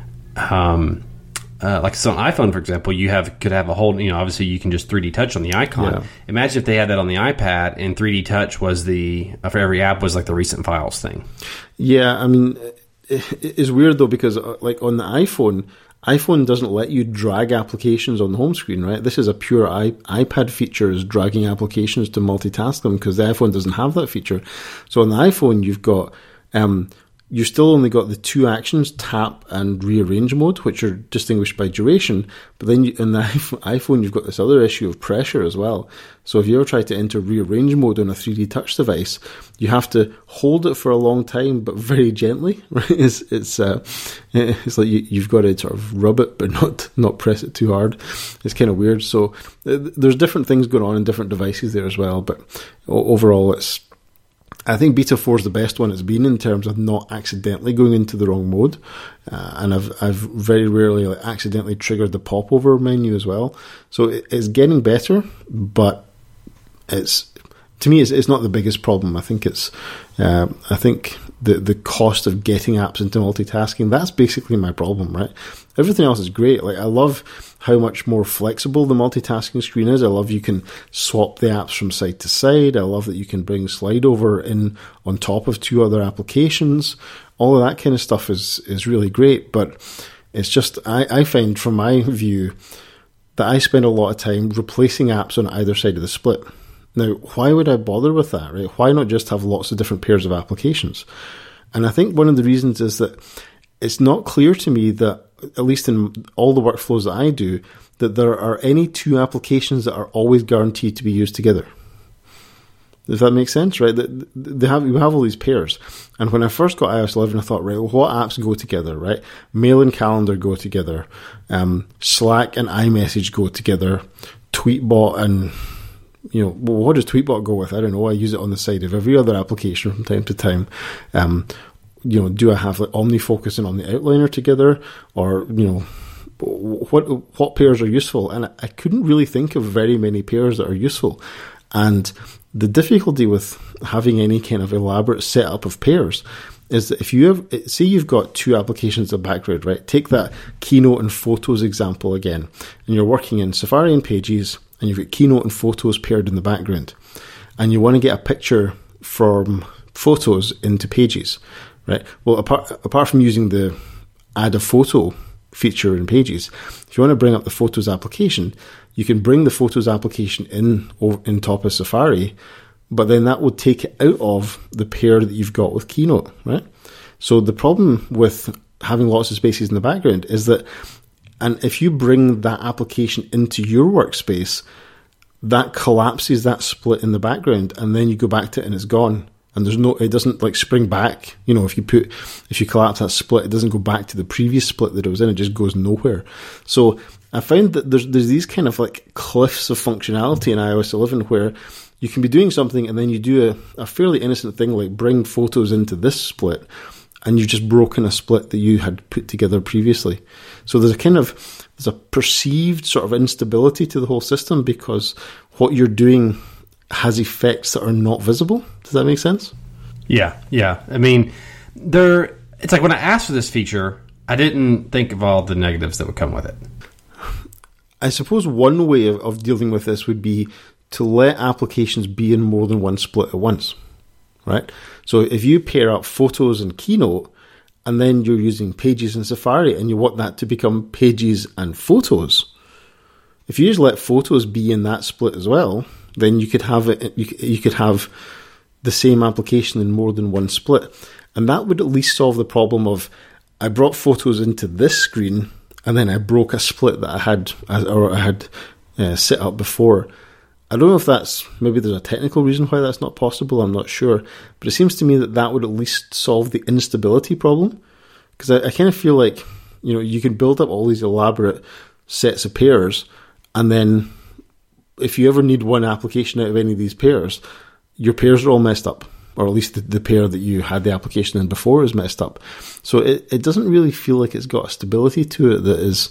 um, uh, like so on iPhone, for example, you have could have a whole, you know, obviously you can just three D touch on the icon. Yeah. Imagine if they had that on the iPad and three D touch was the, for every app was like the recent files thing. Yeah, I mean, it, it's weird though, because like on the iPhone, iPhone doesn't let you drag applications on the home screen, right? This is a pure I, iPad feature, is dragging applications to multitask them, because the iPhone doesn't have that feature. So on the iPhone, you've got, um, you still only got the two actions, tap and rearrange mode, which are distinguished by duration. But then you, in the iPhone, you've got this other issue of pressure as well. So if you ever try to enter rearrange mode on a three D touch device, you have to hold it for a long time, but very gently, right? It's, it's, uh, it's like you, you've got to sort of rub it, but not, not press it too hard. It's kind of weird. So uh, there's different things going on in different devices there as well. But overall, it's, I think Beta four is the best one it's been in terms of not accidentally going into the wrong mode. Uh, and I've I've very rarely like, accidentally triggered the popover menu as well. So it, it's getting better, but it's to me it's, it's not the biggest problem. I think it's uh, I think the the cost of getting apps into multitasking, that's basically my problem, right? Everything else is great. Like I love how much more flexible the multitasking screen is. I love you can swap the apps from side to side. I love that you can bring Slide Over in on top of two other applications. All of that kind of stuff is is really great. But it's just, I, I find from my view that I spend a lot of time replacing apps on either side of the split. Now, why would I bother with that, right? Why not just have lots of different pairs of applications? And I think one of the reasons is that it's not clear to me that, at least in all the workflows that I do, that there are any two applications that are always guaranteed to be used together. If that makes sense, right? They have, you have all these pairs. And when I first got i O S eleven, I thought, right, well, what apps go together, right? Mail and Calendar go together. Um, Slack and iMessage go together. Tweetbot and, you know, well, what does Tweetbot go with? I don't know. I use it on the side of every other application from time to time. Um, you know, do I have like OmniFocus and OmniOutliner together, or you know, what what pairs are useful? And I, I couldn't really think of very many pairs that are useful. And the difficulty with having any kind of elaborate setup of pairs is that if you have, say you've got two applications in the background, right? Take that Keynote and Photos example again, and you're working in Safari and Pages, and you've got Keynote and Photos paired in the background, and you want to get a picture from Photos into Pages. Right. Well, apart apart from using the add a photo feature in Pages, if you want to bring up the Photos application, you can bring the Photos application in in top of Safari, but then that will take it out of the pair that you've got with Keynote, right? So the problem with having lots of spaces in the background is that, and if you bring that application into your workspace, that collapses that split in the background, and then you go back to it and it's gone. And there's no, it doesn't like spring back. You know, if you put, if you collapse that split, it doesn't go back to the previous split that it was in. It just goes nowhere. So I find that there's there's these kind of like cliffs of functionality in i O S eleven where you can be doing something and then you do a, a fairly innocent thing like bring Photos into this split, and you've just broken a split that you had put together previously. So there's a kind of, there's a perceived sort of instability to the whole system because what you're doing has effects that are not visible. Does that make sense? Yeah, yeah. I mean, there. It's like when I asked for this feature, I didn't think of all the negatives that would come with it. I suppose one way of, of dealing with this would be to let applications be in more than one split at once, right? So if you pair up Photos and Keynote, and then you're using Pages and Safari, and you want that to become Pages and Photos, if you just let Photos be in that split as well, then you could have it. You, you could have the same application in more than one split, and that would at least solve the problem of I brought Photos into this screen and then I broke a split that I had or I had uh, set up before. I don't know if that's, maybe there's a technical reason why that's not possible, I'm not sure, but it seems to me that that would at least solve the instability problem, because I, I kind of feel like, you know, you can build up all these elaborate sets of pairs, and then if you ever need one application out of any of these pairs, your pairs are all messed up, or at least the, the pair that you had the application in before is messed up. So it, it doesn't really feel like it's got a stability to it that is,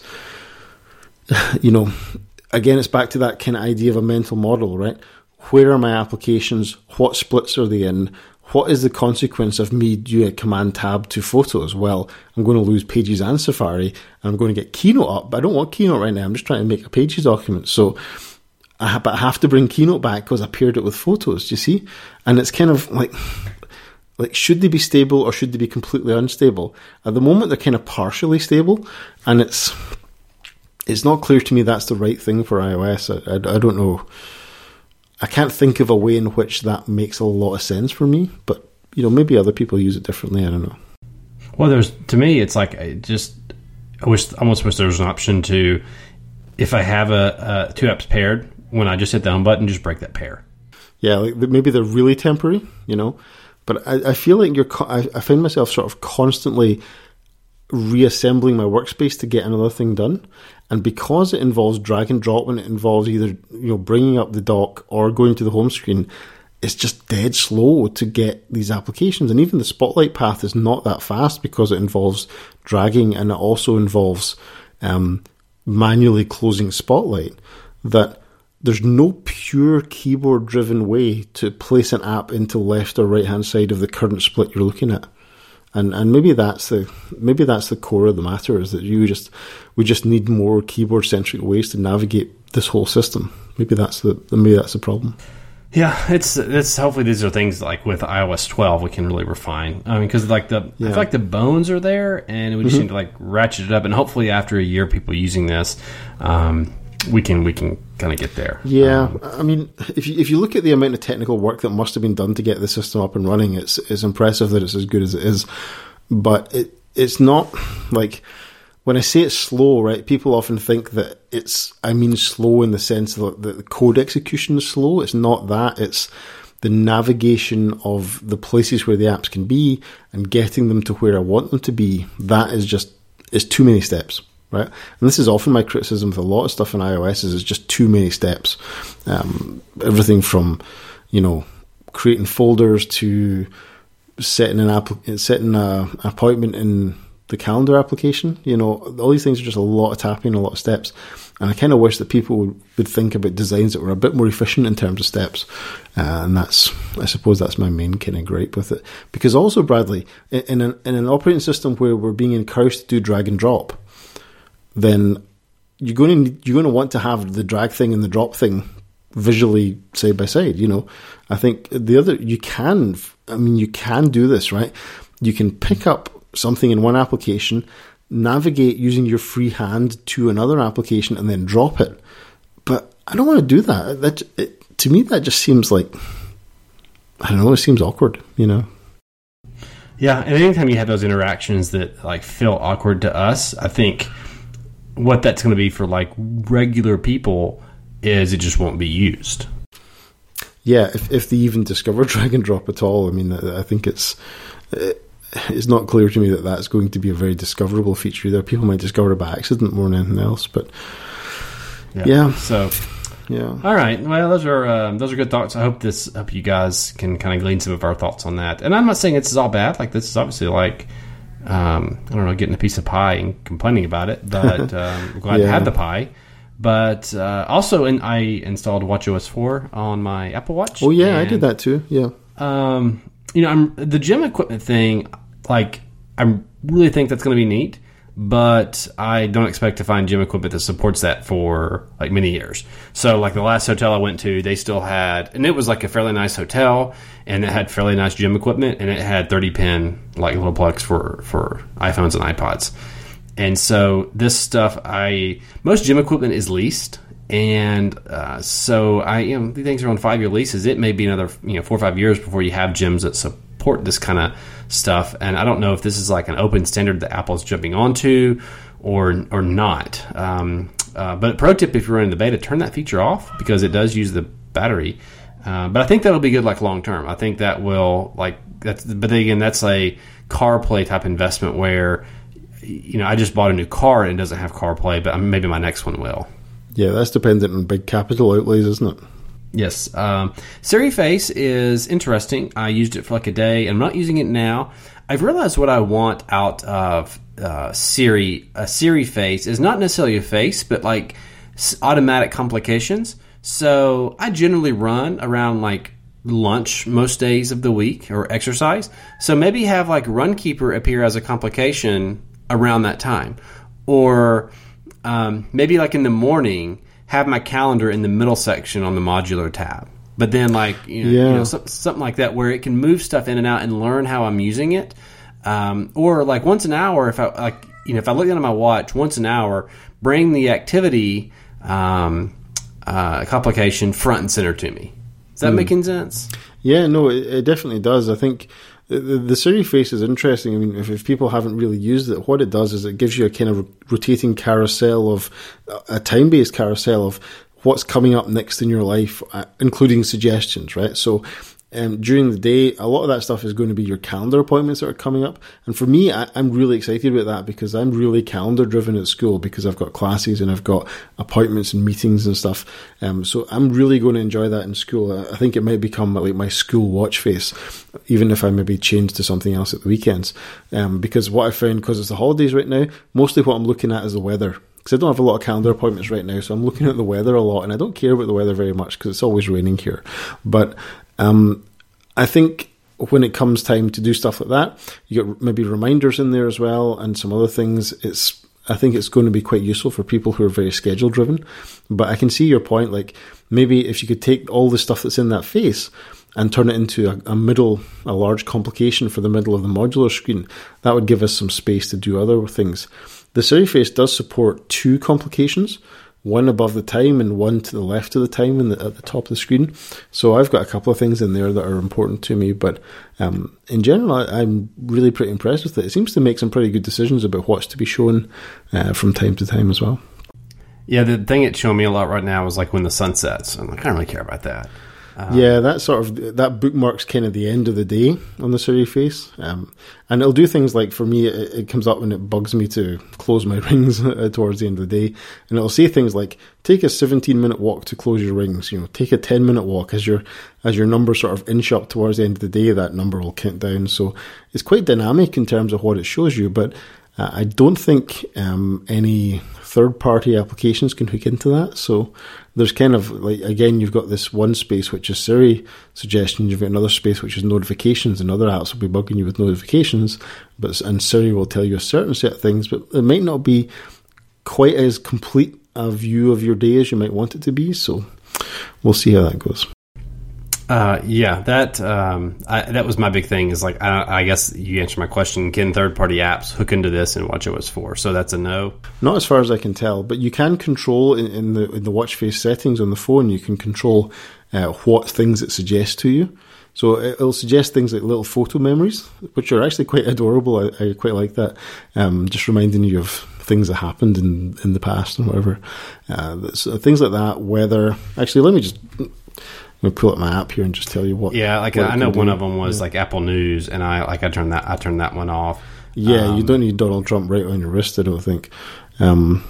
you know, again, it's back to that kind of idea of a mental model, right? Where are my applications? What splits are they in? What is the consequence of me doing a command tab to Photos? Well, I'm going to lose Pages and Safari, and I'm going to get Keynote up, but I don't want Keynote right now. I'm just trying to make a Pages document. So I have, but I have to bring Keynote back because I paired it with Photos, do you see? And it's kind of like, like, should they be stable or should they be completely unstable? At the moment, they're kind of partially stable, and it's... It's not clear to me that's the right thing for iOS. I, I, I don't know. I can't think of a way in which that makes a lot of sense for me, but, you know, maybe other people use it differently. I don't know. Well, there's, to me, it's like, I just, I wish, I almost wish there was an option to, if I have a, a two apps paired, when I just hit the home button, just break that pair. Yeah, like maybe they're really temporary, you know, but I, I feel like you're, I, I find myself sort of constantly reassembling my workspace to get another thing done, and because it involves drag and drop and it involves either, you know, bringing up the dock or going to the home screen, it's just dead slow to get these applications. And even the Spotlight path is not that fast because it involves dragging, and it also involves um, manually closing Spotlight. That there's no pure keyboard driven way to place an app into left or right hand side of the current split you're looking at. And and maybe that's the maybe that's the core of the matter, is that you just we just need more keyboard centric ways to navigate this whole system. Maybe that's the maybe that's the problem. Yeah, it's it's hopefully these are things like with i O S twelve we can really refine. I mean, because like the yeah. I feel like the bones are there, and we just mm-hmm. need to like ratchet it up. And hopefully after a year, people using this, um, we can we can kind of get there. Yeah, um, I mean, if you if you look at the amount of technical work that must have been done to get the system up and running, it's it's impressive that it's as good as it is. But it it's not like, when I say it's slow, right? People often think that it's I mean slow in the sense that the code execution is slow. It's not that. It's the navigation of the places where the apps can be and getting them to where I want them to be. That is just is too many steps. Right? And this is often my criticism with a lot of stuff in iOS, is it's just too many steps. Um, everything from, you know, creating folders to setting an app, setting a, an appointment in the calendar application. You know, all these things are just a lot of tapping, a lot of steps. And I kind of wish that people would, would think about designs that were a bit more efficient in terms of steps. Uh, and that's, I suppose that's my main kind of gripe with it. Because also, Bradley, in an, in an operating system where we're being encouraged to do drag and drop, then you're going to you're going to want to have the drag thing and the drop thing visually side by side. You know, I think the other you can. I mean, you can do this, right? You can pick up something in one application, navigate using your free hand to another application, and then drop it. But I don't want to do that. That it, to me, that just seems like, I don't know. It seems awkward. You know. Yeah, and anytime you have those interactions that like feel awkward to us, I think what that's going to be for like regular people is it just won't be used. Yeah, if if they even discover drag and drop at all, I mean, I think it's it's not clear to me that that's going to be a very discoverable feature either. People might discover it by accident more than anything else, but yeah. yeah. So, yeah. All right. Well, those are um, those are good thoughts. I hope this hope you guys can kind of glean some of our thoughts on that. And I'm not saying this is all bad. Like this is obviously like. Um, I don't know, getting a piece of pie and complaining about it, but um, I'm glad yeah. to have the pie. But uh, also, in, I installed WatchOS four on my Apple Watch. Oh yeah, and, I did that too. Yeah. Um, you know, I'm, the gym equipment thing, like, I really think that's going to be neat, but I don't expect to find gym equipment that supports that for like many years. So, like the last hotel I went to, they still had, and it was like a fairly nice hotel, and it had fairly nice gym equipment, and it had thirty pin like little plugs for for iPhones and iPods. And so this stuff, I most gym equipment is leased, and uh, so I you know these things are on five year leases. It may be another you know four or five years before you have gyms that support this kind of stuff. And I don't know if this is like an open standard that Apple's jumping onto, or or not. Um, uh, but pro tip, if you're running the beta, turn that feature off because it does use the battery. Uh, but I think that'll be good, like long term. I think that will like that's. But again, that's a CarPlay type investment where, you know, I just bought a new car and it doesn't have CarPlay, but maybe my next one will. Yeah, that's dependent on big capital outlays, isn't it? Yes. Um, Siri Face is interesting. I used it for like a day. I'm not using it now. I've realized what I want out of uh, Siri. A Siri Face is not necessarily a face, but like automatic complications. So I generally run around like lunch most days of the week or exercise. So maybe have like Runkeeper appear as a complication around that time. Or um, maybe like in the morning, have my calendar in the middle section on the modular tab. But then like, you know, yeah. you know so, something like that where it can move stuff in and out and learn how I'm using it. Um, or like once an hour, if I like, you know, if I look down at my watch once an hour, bring the activity um, uh, complication front and center to me. Is that mm. making sense? Yeah, no, it, it definitely does. I think the, the Siri Face is interesting. I mean, if, if people haven't really used it, what it does is it gives you a kind of rotating carousel of a time-based carousel of what's coming up next in your life, uh, including suggestions, right? So um, during the day, a lot of that stuff is going to be your calendar appointments that are coming up. And for me, I, I'm really excited about that because I'm really calendar driven at school because I've got classes and I've got appointments and meetings and stuff. Um, so I'm really going to enjoy that in school. I, I think it might become like my school watch face, even if I maybe change to something else at the weekends. Um, because what I found, because it's the holidays right now, mostly what I'm looking at is the weather. Because I don't have a lot of calendar appointments right now, so I'm looking at the weather a lot, and I don't care about the weather very much because it's always raining here. But um, I think when it comes time to do stuff like that, you get maybe reminders in there as well, and some other things. It's I think it's going to be quite useful for people who are very schedule driven. But I can see your point. Like maybe if you could take all the stuff that's in that face and turn it into a, a middle, a large complication for the middle of the modular screen, that would give us some space to do other things. The Siri Face does support two complications, one above the time and one to the left of the time in the, at the top of the screen. So I've got a couple of things in there that are important to me, but um, in general, I, I'm really pretty impressed with it. It seems to make some pretty good decisions about what's to be shown uh, from time to time as well. Yeah, the thing it's showing me a lot right now is like when the sun sets. I'm like, I don't really care about that. Um, yeah, that sort of that bookmarks kind of the end of the day on the Siri Face, um, and it'll do things like for me, it, it comes up when it bugs me to close my rings towards the end of the day, and it'll say things like take a seventeen minute walk to close your rings. You know, take a ten minute walk as your as your number sort of inch up towards the end of the day. That number will count down. So it's quite dynamic in terms of what it shows you, but uh, I don't think um, any third party applications can hook into that. So there's kind of like, again, you've got this one space which is Siri suggestions, you've got another space which is notifications, and other apps will be bugging you with notifications, but and Siri will tell you a certain set of things, but it might not be quite as complete a view of your day as you might want it to be. So we'll see how that goes. Uh, yeah, that um, I, that was my big thing. Is like I, I guess you answered my question. Can third-party apps hook into this in WatchOS four? So that's a no. Not as far as I can tell, but you can control in, in the in the watch face settings on the phone. You can control uh, what things it suggests to you. So it'll suggest things like little photo memories, which are actually quite adorable. I, I quite like that. Um, just reminding you of things that happened in in the past and whatever. Uh, so things like that. Weather. Actually, let me just. I'm gonna pull up my app here and just tell you what. Yeah, like what I know one do. of them was yeah. like Apple News, and I like I turned that I turned that one off. Yeah, um, you don't need Donald Trump right on your wrist, I don't think. Um,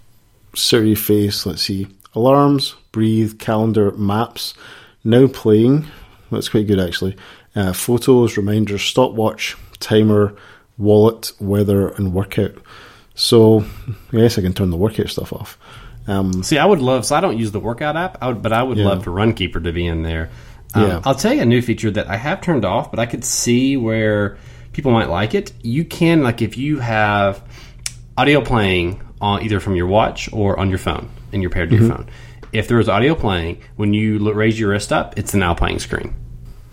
Siri Face. Let's see. Alarms, breathe, calendar, maps. Now playing. That's quite good actually. Uh, photos, reminders, stopwatch, timer, wallet, weather, and workout. So I guess I can turn the workout stuff off. Um, See, I would love, so I don't use the workout app, I would, but I would yeah. love for Runkeeper to be in there. Um, yeah. I'll tell you a new feature that I have turned off, but I could see where people might like it. You can, like if you have audio playing on either from your watch or on your phone, and you're paired to mm-hmm. your phone. If there is audio playing, when you look, raise your wrist up, it's the now playing screen.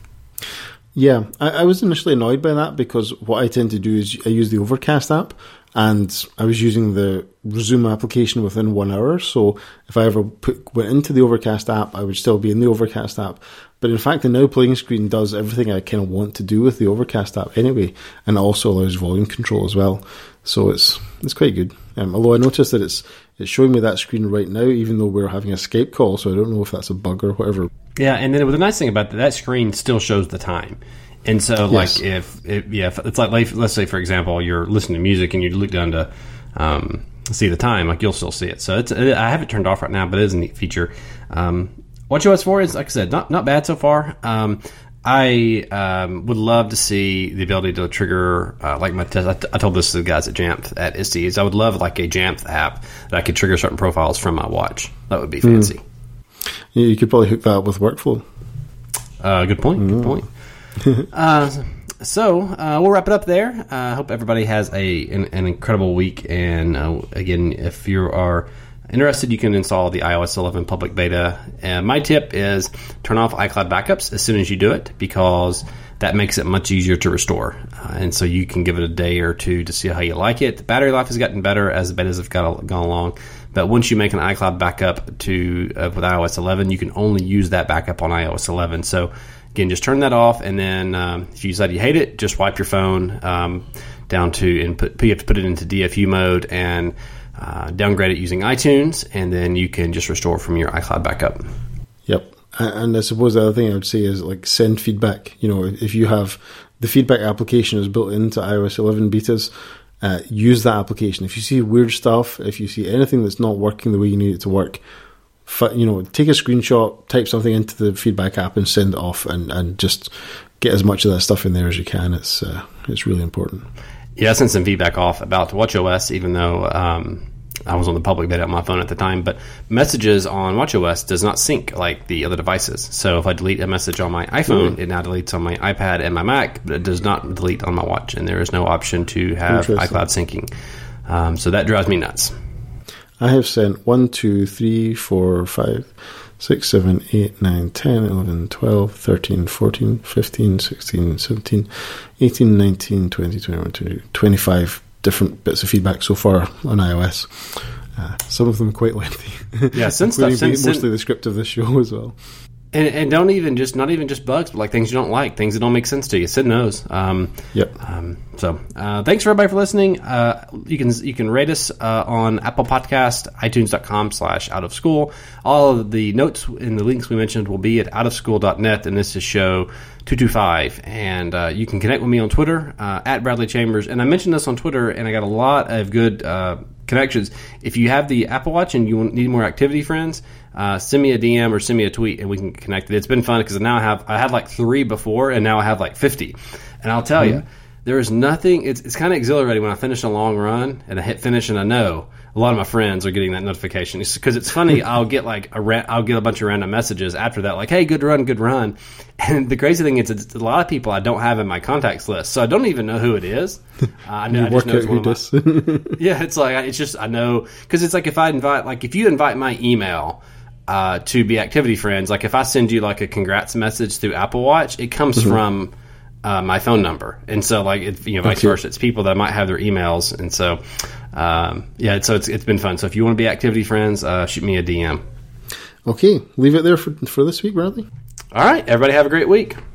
Yeah, I, I was initially annoyed by that because what I tend to do is I use the Overcast app, and I was using the Resume application within one hour. So if I ever put, went into the Overcast app, I would still be in the Overcast app. But in fact, the Now Playing screen does everything I kind of want to do with the Overcast app anyway, and it also allows volume control as well. So it's it's quite good. Um, although I noticed that it's it's showing me that screen right now, even though we're having a Skype call, so I don't know if that's a bug or whatever. Yeah, and then the nice thing about that, that screen still shows the time. And so, like, yes. if, if yeah, if it's like, let's say, for example, you're listening to music and you look down to um, see the time, like, you'll still see it. So it's I have it turned off right now, but it is a neat feature. Um, WatchOS four is, like I said, not not bad so far. Um, I um, would love to see the ability to trigger, uh, like my test. I, t- I told this to the guys at Jamf at I S T E, is I would love like a Jamf app that I could trigger certain profiles from my watch. That would be fancy. Mm. Yeah, you could probably hook that up with Workflow. Uh, good point. Good mm. point. uh, so uh, we'll wrap it up there. I uh, hope everybody has a an, an incredible week. And uh, again, if you are interested, you can install the i O S eleven public beta. And my tip is turn off iCloud backups as soon as you do it, because that makes it much easier to restore. Uh, and so you can give it a day or two to see how you like it. The battery life has gotten better as the betas have got, gone along. But once you make an iCloud backup to uh, with i O S eleven, you can only use that backup on i O S eleven. So again, just turn that off, and then um, if you decide you hate it, just wipe your phone um, down to and put. You have to put it into D F U mode and uh, downgrade it using iTunes, and then you can just restore from your iCloud backup. Yep, and I suppose the other thing I would say is like send feedback. You know, if you have the feedback application is built into i O S eleven betas, uh, use that application. If you see weird stuff, if you see anything that's not working the way you need it to work, you know, take a screenshot, type something into the feedback app and send it off, and, and just get as much of that stuff in there as you can. It's uh, it's really important. Yeah, I sent some feedback off about WatchOS, even though um, I was on the public beta on my phone at the time. But messages on WatchOS does not sync like the other devices. So if I delete a message on my iPhone, mm. it now deletes on my iPad and my Mac, but it does not delete on my watch. And there is no option to have iCloud syncing. Um, so that drives me nuts. I have sent one, two, three, four, five, six, seven, eight, nine, ten, eleven, twelve, thirteen, fourteen, fifteen, sixteen, seventeen, eighteen, nineteen, twenty, twenty-one, twenty-two, twenty-five different bits of feedback so far on iOS. Uh, some of them quite lengthy. Yeah, send stuff. Send, mostly send, the script of this show as well. And, and don't even just not even just bugs, but like things you don't like, things that don't make sense to you. Send those. Um, yep. Um, so uh, thanks for everybody for listening. Uh, you can you can rate us uh, on Apple Podcast, iTunes dot com slash out of school. All of the notes and the links we mentioned will be at out of school dot net, and this is show two twenty-five. And uh, you can connect with me on Twitter uh, at Bradley Chambers. And I mentioned this on Twitter, and I got a lot of good uh, connections. If you have the Apple Watch and you need more activity friends, Uh, send me a D M or send me a tweet and we can connect. It's been fun because now I have I had like three before and now I have like fifty. And I'll tell mm-hmm. you, there is nothing. It's it's kind of exhilarating when I finish a long run and I hit finish and I know a lot of my friends are getting that notification. Because it's, it's funny, I'll get like a ra- I'll get a bunch of random messages after that, like, "Hey, good run, good run." And the crazy thing is, it's a lot of people I don't have in my contacts list, so I don't even know who it is. Uh, I know. I just know it's one of my, yeah, it's like it's just I know because it's like if I invite like if you invite my email. Uh, to be activity friends, like if I send you like a congrats message through Apple Watch, it comes mm-hmm. from uh, my phone number, and so like it, you know vice okay. versa, it's people that might have their emails, and so um, yeah, so it's it's been fun. So if you want to be activity friends, uh, shoot me a D M. Okay, leave it there for for this week, Bradley. All right, everybody have a great week.